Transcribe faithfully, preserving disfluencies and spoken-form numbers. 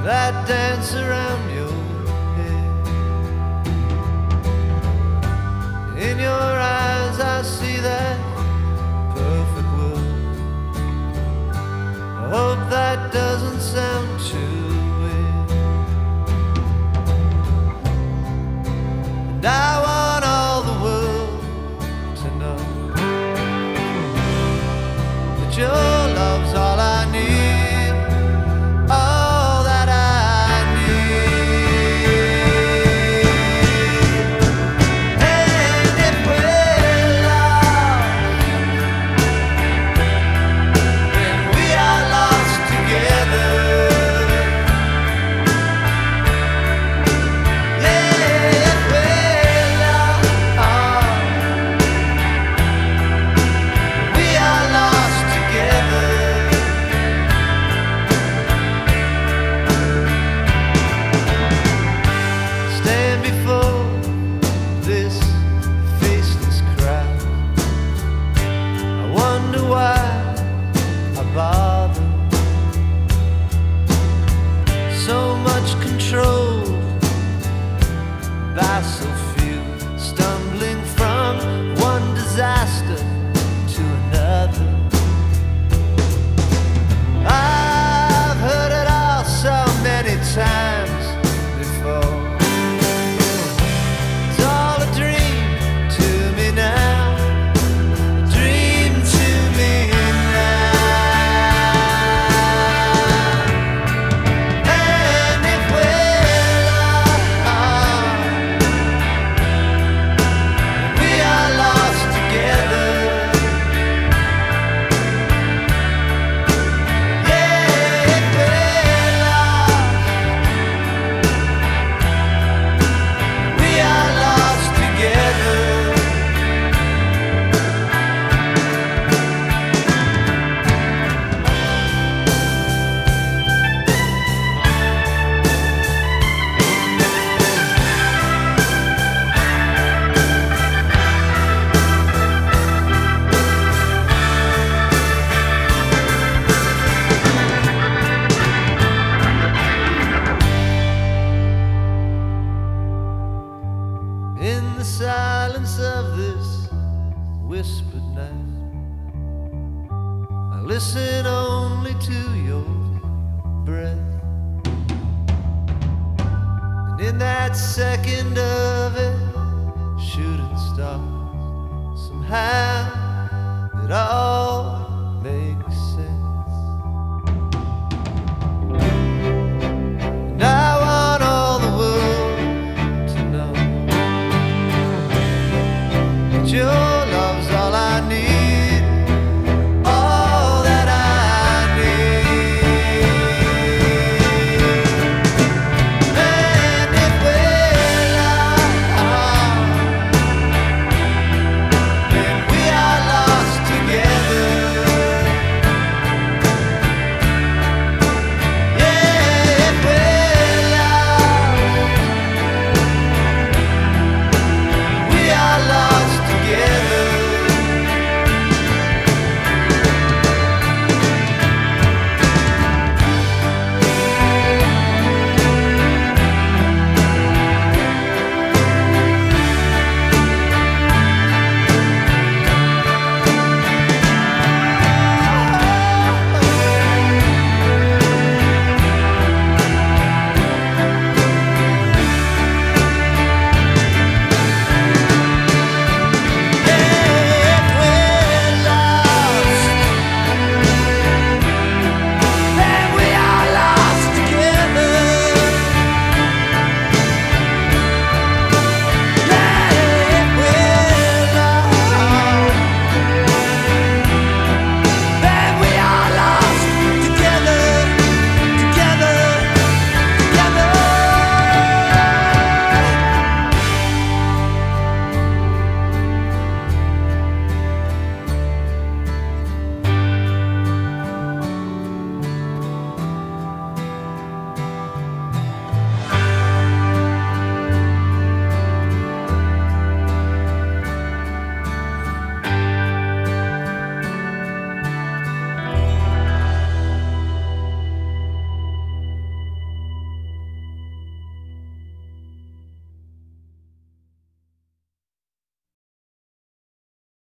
that dance around your head. In your eyes I see that perfect world. I hope that doesn't sound too weird. And I want all the world to know that your love's all I need, all that I need. And if we're lost, then we are lost together. Yeah, if we're lost, we are lost together. Stand before this faceless crowd. I wonder why I bother. So much control by so few, stumbling from one disaster to another. I've heard it all so many times before. It's all a dream to me now, a dream to me now. And if we're lost, we are lost together. Yeah, if we're lost, we are lost together. In the silence of this whispered night, I listen only to your breath. And in that second of it, shooting star, somehow it all